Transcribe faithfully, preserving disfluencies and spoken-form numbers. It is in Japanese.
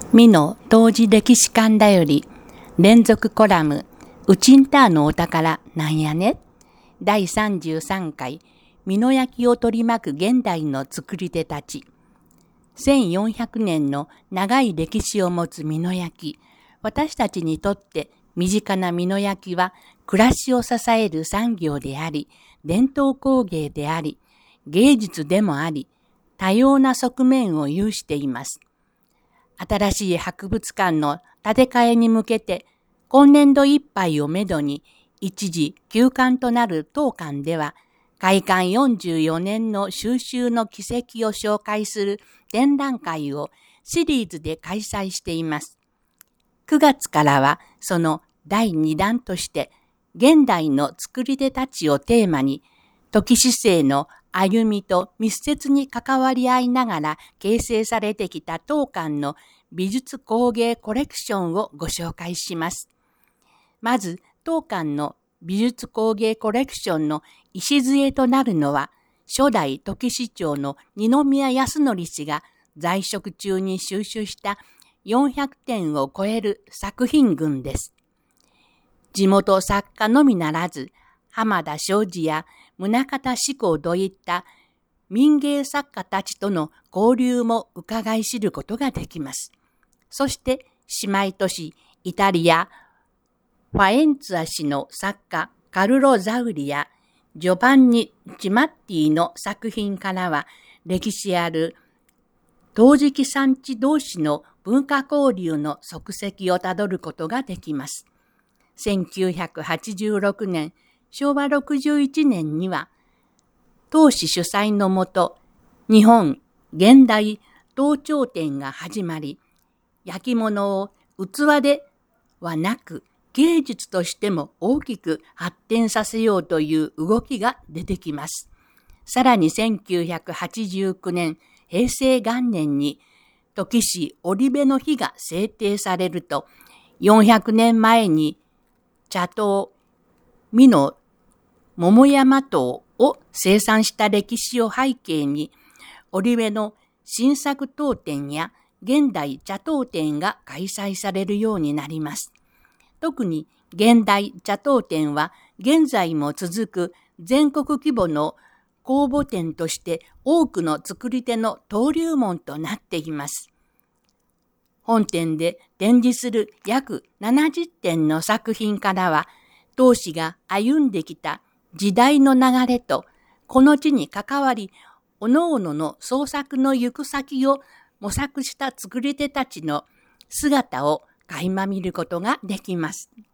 美濃当時歴史館だより連続コラムウチンターのお宝なんやねだいさんじゅうさんかい美濃焼を取り巻く現代の作り手たち。せんよんひゃくねんの長い歴史を持つ美濃焼。私たちにとって身近な美濃焼は暮らしを支える産業であり、伝統工芸であり、芸術でもあり、多様な側面を有しています。新しい博物館の建て替えに向けて、今年度いっぱいをめどに一時休館となる当館では、開館よんじゅうよねんの収集の軌跡を紹介する展覧会をシリーズで開催しています。くがつからはそのだいにだんとして、現代の作り手たちをテーマに、土岐市政の歩みと密接に関わり合いながら形成されてきた当館の美術工芸コレクションをご紹介します。まず、当館の美術工芸コレクションの礎となるのは、初代土岐市長の二宮康則氏が在職中に収集したよんひゃくてんを超える作品群です。地元作家のみならず、浜田庄司や宗像志功といった民芸作家たちとの交流も伺い知ることができます。そして姉妹都市イタリア・ファエンツァ市の作家カルロ・ザウリやジョバンニ・チマッティの作品からは歴史ある陶磁器産地同士の文化交流の足跡をたどることができます。せんきゅうひゃくはちじゅうろくねん、しょうわろくじゅういちねんには、当市主催のもと、日本現代陶彫展が始まり、焼き物を器ではなく、芸術としても大きく発展させようという動きが出てきます。さらにせんきゅうひゃくはちじゅうきゅうねん、へいせいがんねんに、土岐市織部の日が制定されると、よんひゃくねんまえに茶刀、美濃桃山刀を生産した歴史を背景に、織部の新作刀展や現代茶刀展が開催されるようになります。特に現代茶刀展は現在も続く全国規模の公募展として多くの作り手の登竜門となっています。本展で展示する約ななじゅってんの作品からは、当市が歩んできた時代の流れと、この地に関わり、各々の創作の行く先を模索した作り手たちの姿を垣間見ることができます。